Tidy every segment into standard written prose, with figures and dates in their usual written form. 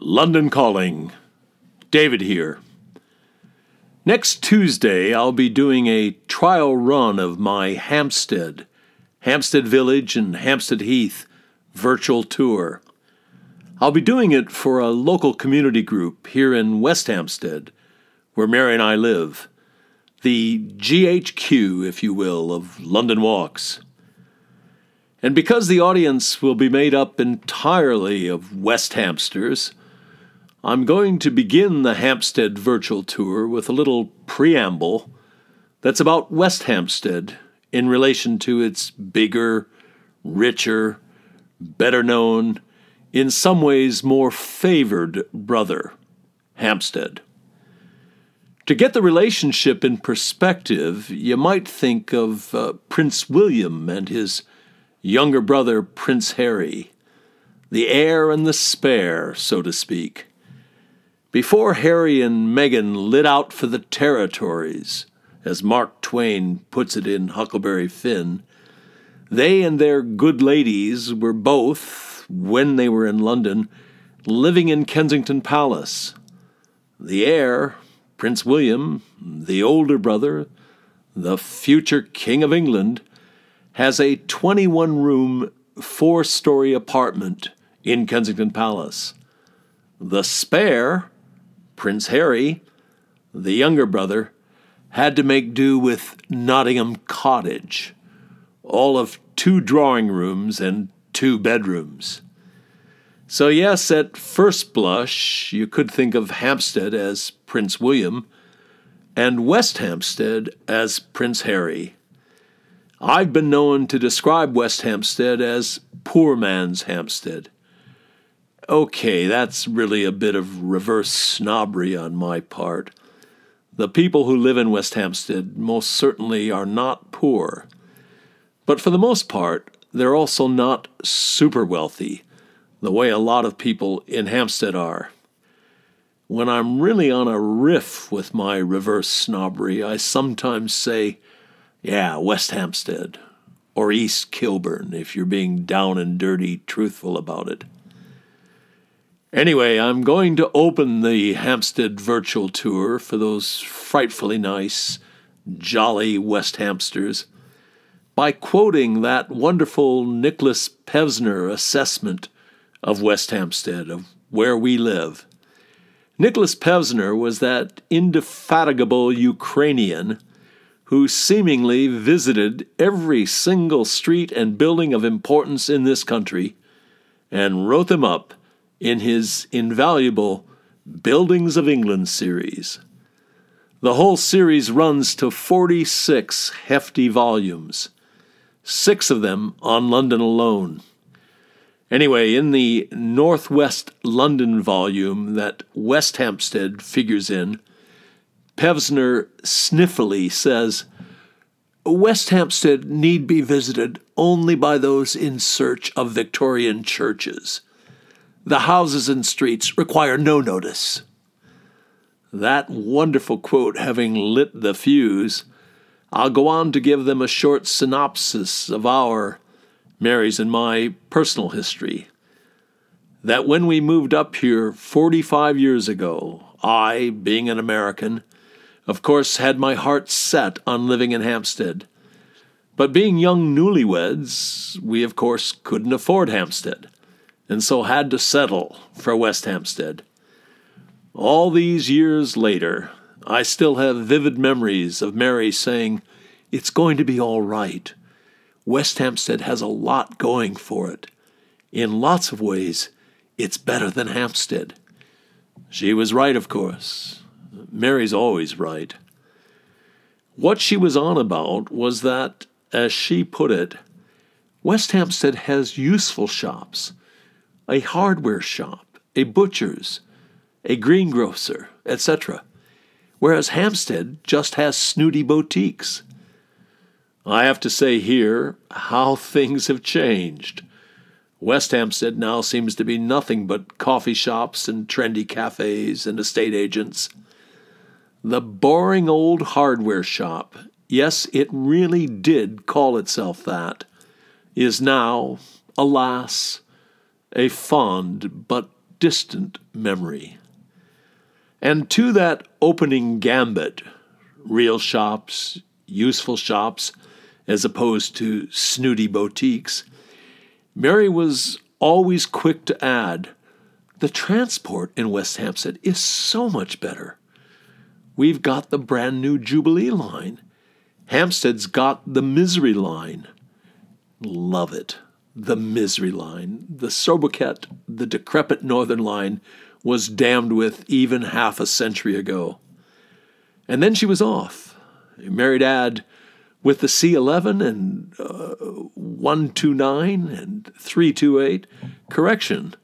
London Calling. David here. Next Tuesday, I'll be doing a trial run of my Hampstead Village and Hampstead Heath virtual tour. I'll be doing it for a local community group here in West Hampstead, where Mary and I live. The GHQ, if you will, of London Walks. And because the audience will be made up entirely of West Hampsters, I'm going to begin the Hampstead virtual tour with a little preamble that's about West Hampstead in relation to its bigger, richer, better known, in some ways more favored brother, Hampstead. To get the relationship in perspective, you might think of Prince William and his younger brother, Prince Harry, the heir and the spare, so to speak. Before Harry and Meghan lit out for the territories, as Mark Twain puts it in Huckleberry Finn, they and their good ladies were both, when they were in London, living in Kensington Palace. The heir, Prince William, the older brother, the future King of England, has a 21-room, 4-story apartment in Kensington Palace. The spare, Prince Harry, the younger brother, had to make do with Nottingham Cottage, all of 2 drawing rooms and 2 bedrooms. So yes, at first blush, you could think of Hampstead as Prince William and West Hampstead as Prince Harry. I've been known to describe West Hampstead as poor man's Hampstead. Okay, that's really a bit of reverse snobbery on my part. The people who live in West Hampstead most certainly are not poor. But for the most part, they're also not super wealthy, the way a lot of people in Hampstead are. When I'm really on a riff with my reverse snobbery, I sometimes say, yeah, West Hampstead, or East Kilburn, if you're being down and dirty truthful about it. Anyway, I'm going to open the Hampstead virtual tour for those frightfully nice, jolly West Hampsters by quoting that wonderful Nicholas Pevsner assessment of West Hampstead, of where we live. Nicholas Pevsner was that indefatigable Ukrainian who seemingly visited every single street and building of importance in this country and wrote them up in his invaluable Buildings of England series. The whole series runs to 46 hefty volumes, 6 of them on London alone. Anyway, in the Northwest London volume that West Hampstead figures in, Pevsner sniffily says, West Hampstead need be visited only by those in search of Victorian churches. The houses and streets require no notice. That wonderful quote having lit the fuse, I'll go on to give them a short synopsis of our, Mary's and my, personal history. That when we moved up here 45 years ago, I, being an American, of course had my heart set on living in Hampstead. But being young newlyweds, we of course couldn't afford Hampstead, and so had to settle for West Hampstead. All these years later, I still have vivid memories of Mary saying, it's going to be all right. West Hampstead has a lot going for it. In lots of ways, it's better than Hampstead. She was right, of course. Mary's always right. What she was on about was that, as she put it, West Hampstead has useful shops, a hardware shop, a butcher's, a greengrocer, etc., whereas Hampstead just has snooty boutiques. I have to say here how things have changed. West Hampstead now seems to be nothing but coffee shops and trendy cafes and estate agents. The boring old hardware shop, yes, it really did call itself that, is now, alas, a fond but distant memory. And to that opening gambit, real shops, useful shops, as opposed to snooty boutiques, Mary was always quick to add, the transport in West Hampstead is so much better. We've got the brand new Jubilee line. Hampstead's got the Misery line. Love it. The Misery line. The Sobriquet, the decrepit Northern line, was damned with even half a century ago. And then she was off. Mary'd add, with the C11 and 129 and 328, correction,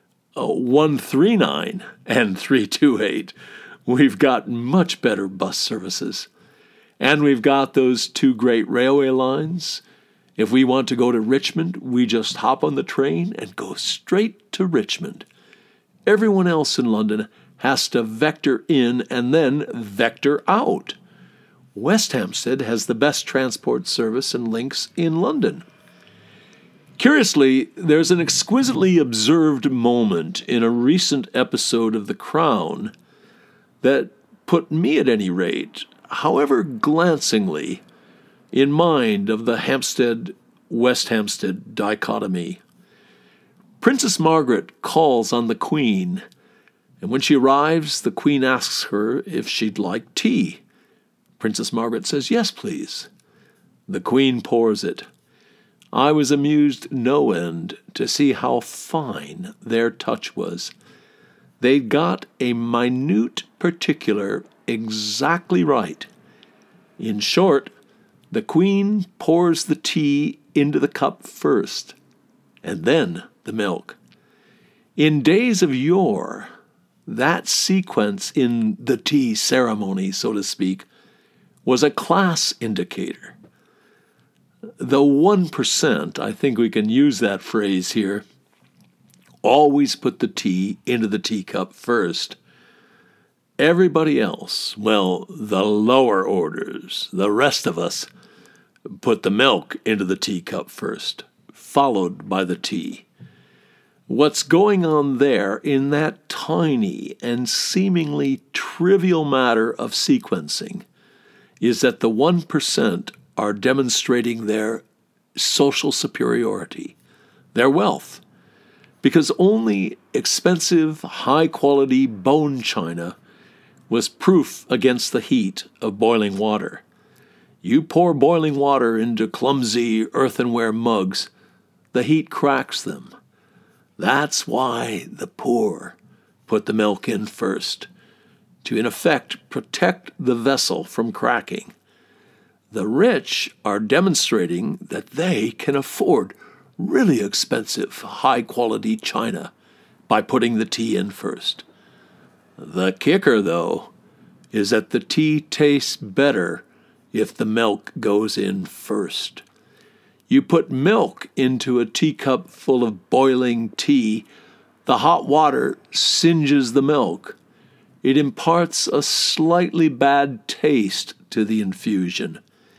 139 and 328. We've got much better bus services. And we've got those two great railway lines. If we want to go to Richmond, we just hop on the train and go straight to Richmond. Everyone else in London has to vector in and then vector out. West Hampstead has the best transport service and links in London. Curiously, there's an exquisitely observed moment in a recent episode of The Crown that put me, at any rate, however glancingly, in mind of the Hampstead-West Hampstead dichotomy. Princess Margaret calls on the Queen, and when she arrives, the Queen asks her if she'd like tea. Princess Margaret says, yes, please. The Queen pours it. I was amused no end to see how fine their touch was. They'd got a minute particular exactly right. In short, the Queen pours the tea into the cup first, and then the milk. In days of yore, that sequence in the tea ceremony, so to speak, was a class indicator. The 1%, I think we can use that phrase here, always put the tea into the teacup first. Everybody else, well, the lower orders, the rest of us, put the milk into the teacup first, followed by the tea. What's going on there in that tiny and seemingly trivial matter of sequencing is that the 1% are demonstrating their social superiority, their wealth, because only expensive, high-quality bone china was proof against the heat of boiling water. You pour boiling water into clumsy earthenware mugs, the heat cracks them. That's why the poor put the milk in first, to in effect protect the vessel from cracking. The rich are demonstrating that they can afford really expensive, high-quality china by putting the tea in first. The kicker, though, is that the tea tastes better if the milk goes in first. You put milk into a teacup full of boiling tea, the hot water singes the milk. It imparts a slightly bad taste to the infusion.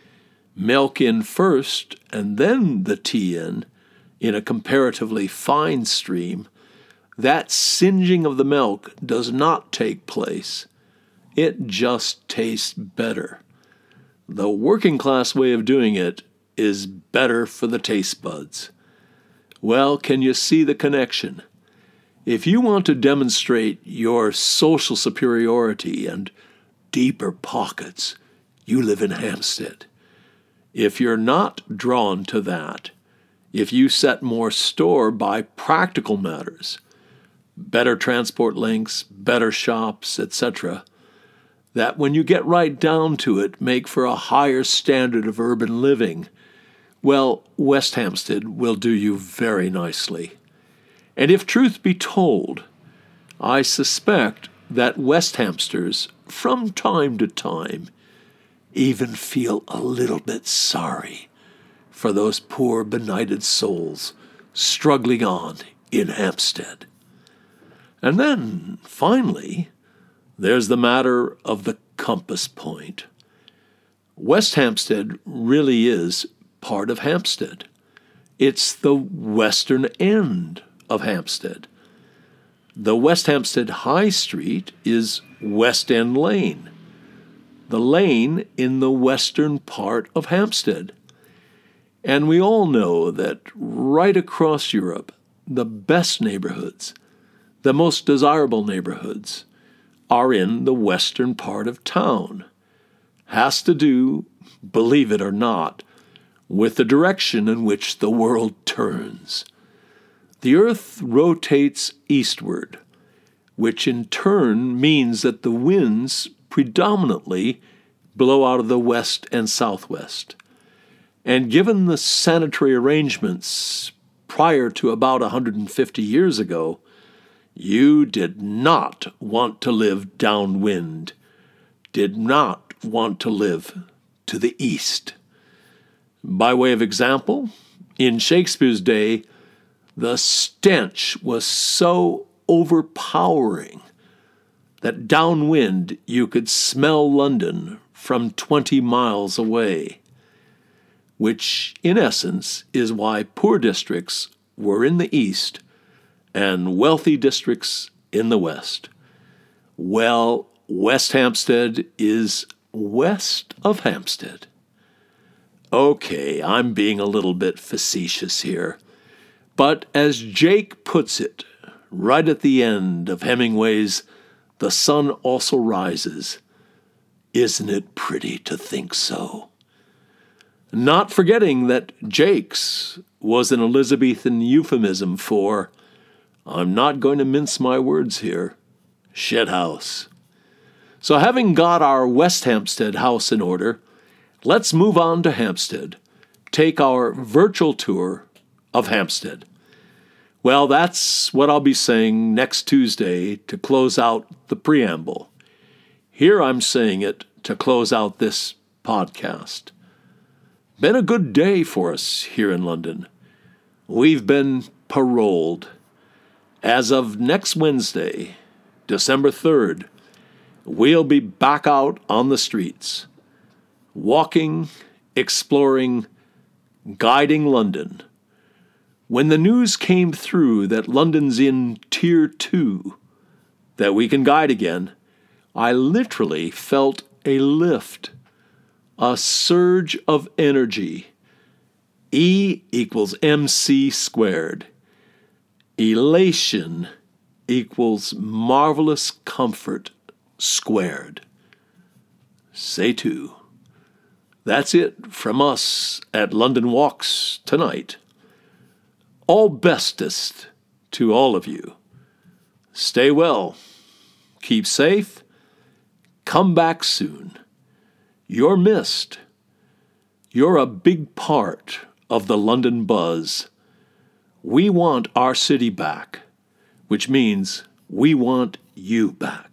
Milk in first, and then the tea in a comparatively fine stream, that singeing of the milk does not take place. It just tastes better. The working-class way of doing it is better for the taste buds. Well, can you see the connection? If you want to demonstrate your social superiority and deeper pockets, you live in Hampstead. If you're not drawn to that, if you set more store by practical matters, better transport links, better shops, etc., that when you get right down to it make for a higher standard of urban living, well, West Hampstead will do you very nicely. And if truth be told, I suspect that West Hampsters, from time to time, even feel a little bit sorry for those poor benighted souls struggling on in Hampstead. And then, finally, there's the matter of the compass point. West Hampstead really is part of Hampstead. It's the western end of Hampstead. The West Hampstead High Street is West End Lane, the lane in the western part of Hampstead. And we all know that right across Europe, the best neighborhoods, the most desirable neighborhoods, are in the western part of town. Has to do, believe it or not, with the direction in which the world turns. The earth rotates eastward, which in turn means that the winds predominantly blow out of the west and southwest. And given the sanitary arrangements prior to about 150 years ago, you did not want to live downwind, did not want to live to the east. By way of example, in Shakespeare's day, the stench was so overpowering that downwind you could smell London from 20 miles away, which in essence is why poor districts were in the east and wealthy districts in the west. Well, West Hampstead is west of Hampstead. Okay, I'm being a little bit facetious here. But as Jake puts it, right at the end of Hemingway's The Sun Also Rises, isn't it pretty to think so? Not forgetting that Jake's was an Elizabethan euphemism for, I'm not going to mince my words here, shithouse. So having got our West Hampstead house in order, let's move on to Hampstead, take our virtual tour of Hampstead. Well, that's what I'll be saying next Tuesday to close out the preamble. Here I'm saying it to close out this podcast. Been a good day for us here in London. We've been paroled. As of next Wednesday, December 3rd, we'll be back out on the streets, walking, exploring, guiding London. When the news came through that London's in Tier 2, that we can guide again, I literally felt a lift, a surge of energy. E equals MC squared. Elation equals marvelous comfort squared. Say two. That's it from us at London Walks tonight. All bestest to all of you. Stay well. Keep safe. Come back soon. You're missed. You're a big part of the London buzz. We want our city back, which means we want you back.